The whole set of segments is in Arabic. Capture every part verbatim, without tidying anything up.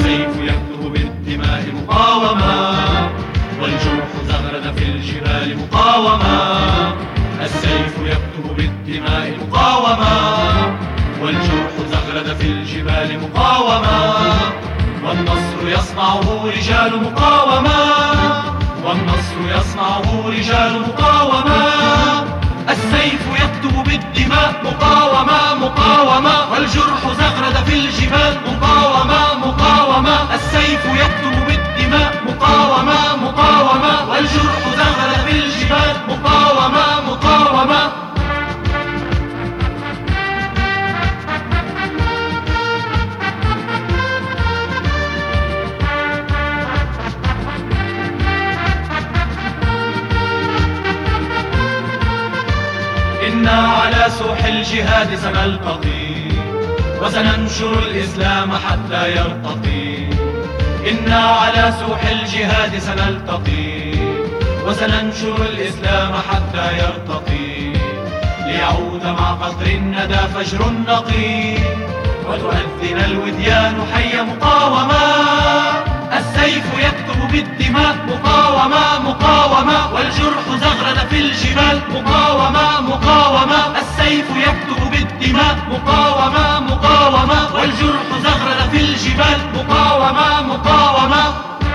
السيف يكتب بالدماء مقاومة، والجرح زغرد في الجبال مقاومة. السيف يكتب بالدماء مقاومة، والجرح زغرد في الجبال مقاومة. والنصر يصنعه رجال مقاومة، والنصر يصنعه رجال مقاومة. السيف يكتب بالدماء مقاومة مقاومة، والجرح زغرد في الجبال مقاومة مقاومة. السيف يكتب بالدماء مقاومة مقاومة، والجرح زغرد في الجبال مقاومة مقاومة. إنا على سوح الجهاد سنلتقي، وسننشر الإسلام حتى يرتقي. إنا على سوح الجهاد سنلتقي، وسننشر الإسلام حتى يرتقي. ليعود مع قطر الندى فجر نقي، وتؤذن الوديان حي مقاومة. السيف يكتب بالدماء مقاومة مقاومة، والجرح زغرد في الجبال مقاومة مقاومة. السيف يكتب بالدماء مقاومة مقاومة، والجرح زغرد في الجبال مقاومة مقاومة.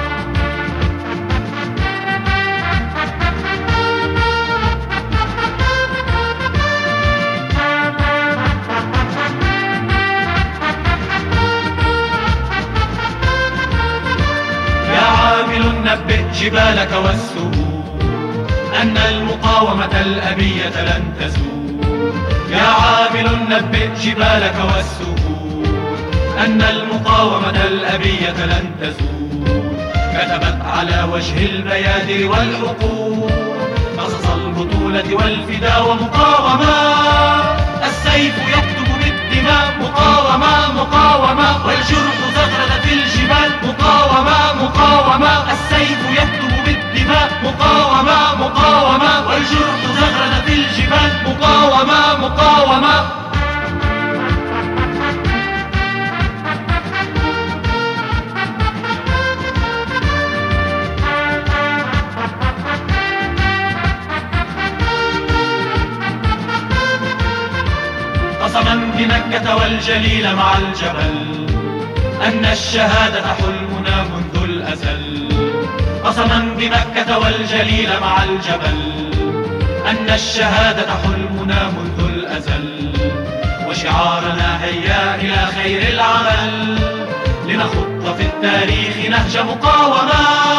نبئ جبالك والسهول أن المقاومة الأبية لن تزول. يا عامل نبئ جبالك والسهول أن المقاومة الأبية لن تزول. كتبت على وجه البيادر والحقول قصص البطولة والفدا ومقاومة. السيف يكتب بالدماء مقاومة مقاومة، والجرح زغرد في الجبال مقاومة مقاومة. السيف يكتب بالدماء مقاومة مقاومة، والجرح زغرد في الجبال مقاومة مقاومة. قسما بمكة والجليل مع الجبل أن الشهادة حلمنا منذ الأزل. قسما بمكة والجليل مع الجبل أن الشهادة حلمنا منذ الأزل. وشعارنا هيا إلى خير العمل، لنخط في التاريخ نهج مقاومة.